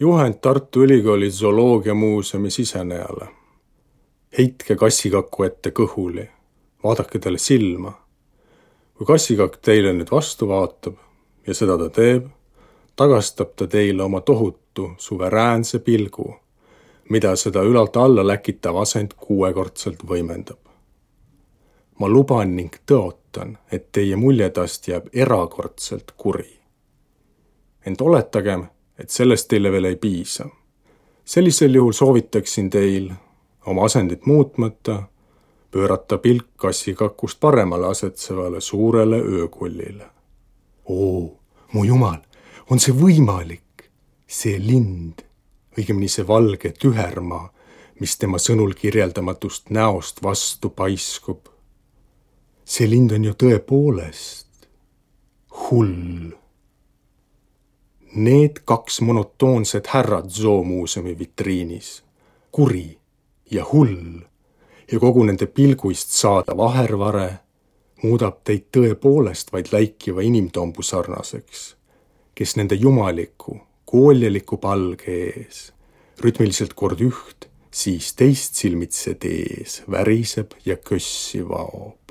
Juhend Tartu Ülikooli zooloogiamuuseumi sisenejale. Heitke kassikakku ette kõhuli. Vaadake talle silma. Kui kassikakk teile nüüd vastu vaatab ja seda ta teeb, tagastab ta teile oma tohutu suveräänse pilgu, mida seda ülalt alla läkitav asend 6-kordselt võimendab. Ma luban ning tõotan, et teie muljetast jääb erakordselt kuri. Ent oletagem, et sellest teile veel ei piisa. Sellisel juhul soovitaksin teil oma asendit muutmata pöörata pilk kassikakust paremale asetsevale suurele öökullile. Oo, mu jumal, on see võimalik? See lind, õigemini see valge tühermaa, mis tema sõnul kirjeldamatust näost vastu paiskub. See lind on ju tõepoolest hull. Need 2 monotoonset härrad zoomuuseumi vitriinis, kuri ja hull, ja kogu nende pilguist saadav ahervare muudab teid tõepoolest vaid läikiva inimtombu sarnaseks, kes nende jumaliku, kooljeliku palge ees rütmiliselt kord üht, siis teist silmitse tees väriseb ja kössi vaob.